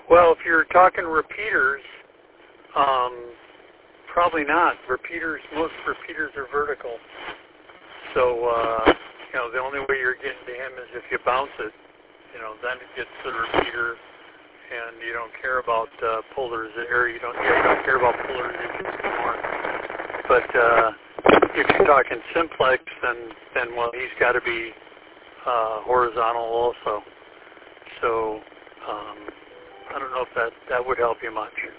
Well, if you're talking repeaters, probably not. Most repeaters are vertical. So, the only way you're getting to him is if you bounce it. Then it gets to the repeater, and you don't care about polarization, or you don't care about polarization anymore. But if you're talking simplex, then he's got to be horizontal also. So I don't know if that would help you much.